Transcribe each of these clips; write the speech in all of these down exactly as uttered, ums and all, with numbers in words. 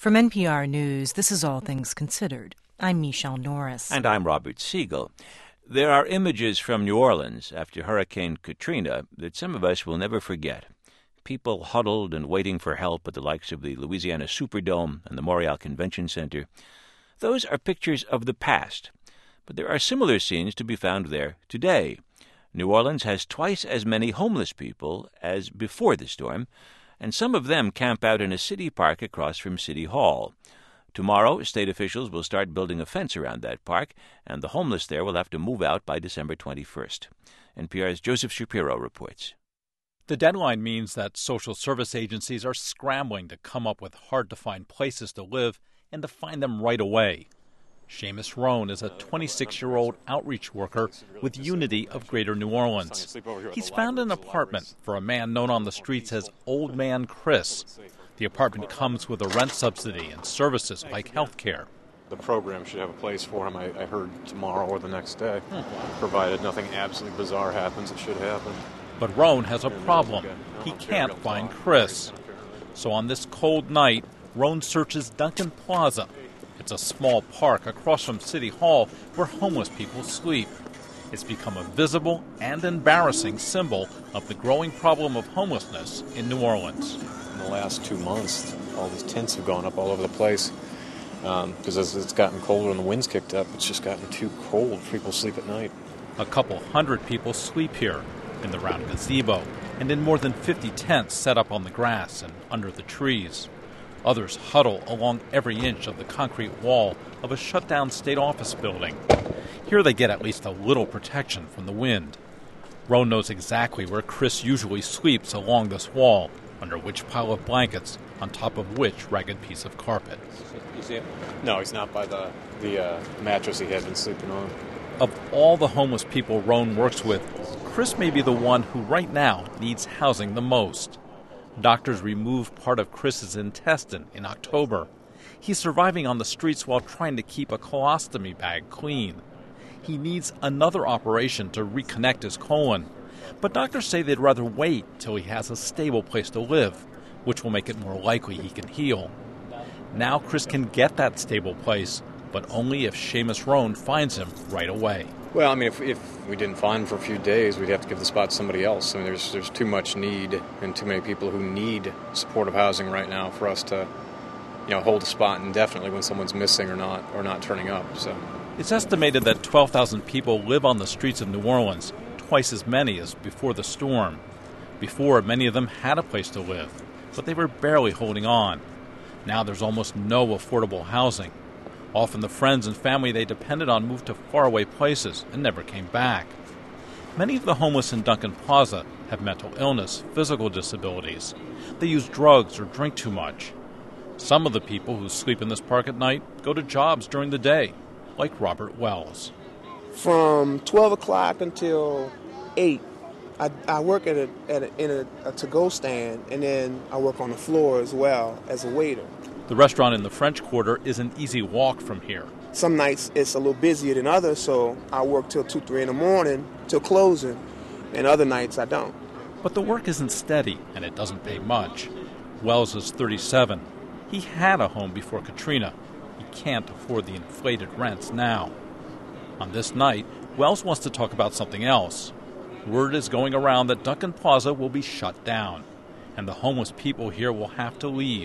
From N P R News, this is All Things Considered. I'm Michelle Norris. And I'm Robert Siegel. There are images from New Orleans after Hurricane Katrina that some of us will never forget. People huddled and waiting for help at the likes of the Louisiana Superdome and the Montreal Convention Center. Those are pictures of the past, but there are similar scenes to be found there today. New Orleans has twice as many homeless people as before the storm, and some of them camp out in a city park across from City Hall. Tomorrow, state officials will start building a fence around that park, and the homeless there will have to move out by December twenty-first. N P R's Joseph Shapiro reports. The deadline means that social service agencies are scrambling to come up with hard-to-find places to live and to find them right away. Seamus Roan is a twenty-six-year-old outreach worker with Unity of Greater New Orleans. He's found an apartment for a man known on the streets as Old Man Chris. The apartment comes with a rent subsidy and services like health care. The program should have a place for him, I, I heard, tomorrow or the next day. Hmm. Provided nothing absolutely bizarre happens, it should happen. But Roan has a problem. He can't find Chris. So on this cold night, Roan searches Duncan Plaza. It's a small park across from City Hall where homeless people sleep. It's become a visible and embarrassing symbol of the growing problem of homelessness in New Orleans. In the last two months, all these tents have gone up all over the place because um, as it's gotten colder and the wind's kicked up, it's just gotten too cold for people to sleep at night. A couple hundred people sleep here in the round gazebo and in more than fifty tents set up on the grass and under the trees. Others huddle along every inch of the concrete wall of a shut-down state office building. Here they get at least a little protection from the wind. Roan knows exactly where Chris usually sleeps along this wall, under which pile of blankets, on top of which ragged piece of carpet. You see him? No, he's not by the, the uh, mattress he had been sleeping on. Of all the homeless people Roan works with, Chris may be the one who right now needs housing the most. Doctors removed part of Chris's intestine in October. He's surviving on the streets while trying to keep a colostomy bag clean. He needs another operation to reconnect his colon. But doctors say they'd rather wait till he has a stable place to live, which will make it more likely he can heal. Now Chris can get that stable place, but only if Seamus Roan finds him right away. Well, I mean, if, if we didn't find him for a few days, we'd have to give the spot to somebody else. I mean, there's there's too much need and too many people who need supportive housing right now for us to, you know, hold a spot indefinitely when someone's missing or not or not turning up. So it's estimated that twelve thousand people live on the streets of New Orleans, twice as many as before the storm. Before, many of them had a place to live, but they were barely holding on. Now there's almost no affordable housing. Often the friends and family they depended on moved to faraway places and never came back. Many of the homeless in Duncan Plaza have mental illness, physical disabilities. They use drugs or drink too much. Some of the people who sleep in this park at night go to jobs during the day, like Robert Wells. From twelve o'clock until eight, I, I work at a, at a, in a, a to-go stand, and then I work on the floor as well as a waiter. The restaurant in the French Quarter is an easy walk from here. Some nights it's a little busier than others, so I work till two, three in the morning till closing, and other nights I don't. But the work isn't steady, and it doesn't pay much. Wells is thirty-seven. He had a home before Katrina. He can't afford the inflated rents now. On this night, Wells wants to talk about something else. Word is going around that Duncan Plaza will be shut down, and the homeless people here will have to leave.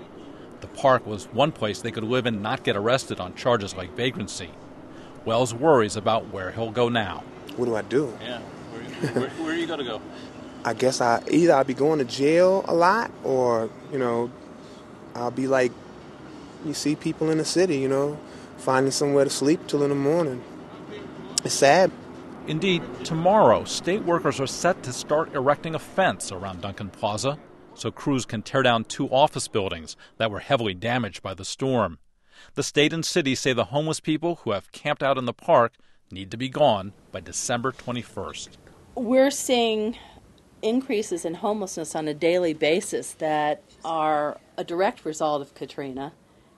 The park was one place they could live and not get arrested on charges like vagrancy. Wells worries about where he'll go now. What do I do? Yeah, where, where, where are you going to go? I guess I either I'll be going to jail a lot, or, you know, I'll be like, you see people in the city, you know, finding somewhere to sleep till in the morning. It's sad. Indeed, tomorrow, state workers are set to start erecting a fence around Duncan Plaza so crews can tear down two office buildings that were heavily damaged by the storm. The state and city say the homeless people who have camped out in the park need to be gone by December twenty-first. We're seeing increases in homelessness on a daily basis that are a direct result of Katrina,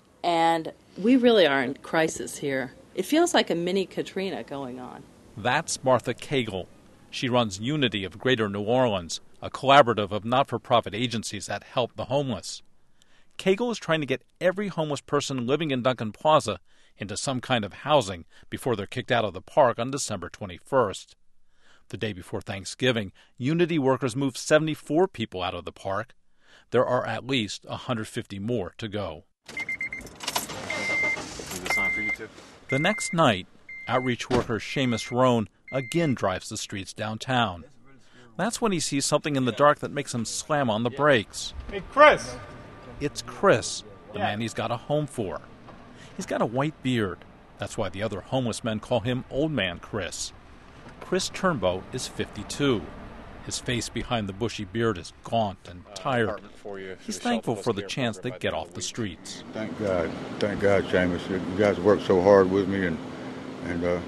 and we really are in crisis here. It feels like a mini Katrina going on. That's Martha Cagle. She runs Unity of Greater New Orleans, a collaborative of not-for-profit agencies that help the homeless. Cagle is trying to get every homeless person living in Duncan Plaza into some kind of housing before they're kicked out of the park on December twenty-first. The day before Thanksgiving, Unity workers moved seventy-four people out of the park. There are at least one hundred fifty more to go. The next night, outreach worker Seamus Rohn again drives the streets downtown. That's when he sees something in the dark that makes him slam on the brakes. Hey, Chris! It's Chris, the man he's got a home for. He's got a white beard. That's why the other homeless men call him Old Man Chris. Chris Turnbow is fifty-two. His face behind the bushy beard is gaunt and tired. He's thankful for the chance to get off the streets. Thank God. Thank God, Seamus. You guys worked so hard with me, and and uh,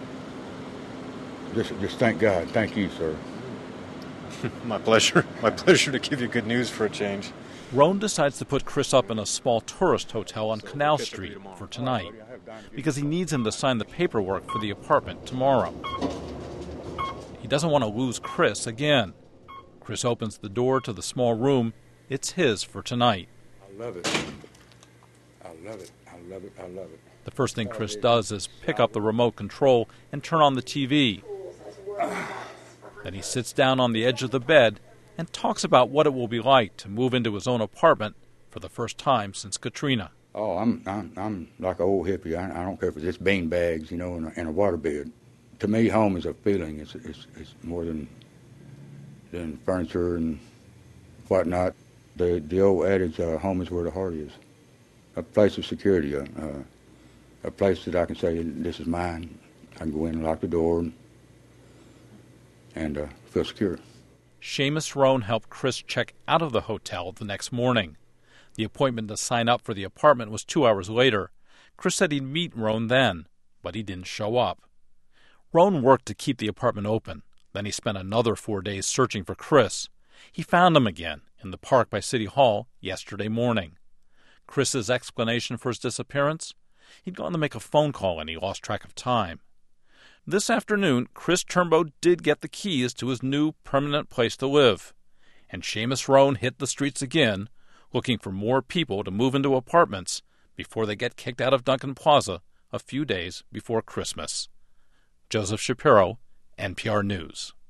just, just thank God. Thank you, sir. My pleasure. My pleasure to give you good news for a change. Rohn decides to put Chris up in a small tourist hotel on Canal Street for tonight because he needs him to sign the paperwork for the apartment tomorrow. He doesn't want to lose Chris again. Chris opens the door to the small room. It's his for tonight. I love it. I love it. I love it. I love it. The first thing Chris does is pick up the remote control and turn on the T V. Then he sits down on the edge of the bed and talks about what it will be like to move into his own apartment for the first time since Katrina. Oh, I'm I'm, I'm like an old hippie. I, I don't care if it's just bean bags, you know, and a, and a waterbed. To me, home is a feeling. It's it's, it's more than than furniture and whatnot. The the old adage, uh, home is where the heart is. A place of security, uh, uh, a place that I can say, this is mine. I can go in and lock the door and, and uh, feel secure. Seamus Rohn helped Chris check out of the hotel the next morning. The appointment to sign up for the apartment was two hours later. Chris said he'd meet Rohn then, but he didn't show up. Rohn worked to keep the apartment open. Then he spent another four days searching for Chris. He found him again in the park by City Hall yesterday morning. Chris's explanation for his disappearance? He'd gone to make a phone call and he lost track of time. This afternoon, Chris Turnbow did get the keys to his new permanent place to live. And Seamus Rohn hit the streets again, looking for more people to move into apartments before they get kicked out of Duncan Plaza a few days before Christmas. Joseph Shapiro, N P R News.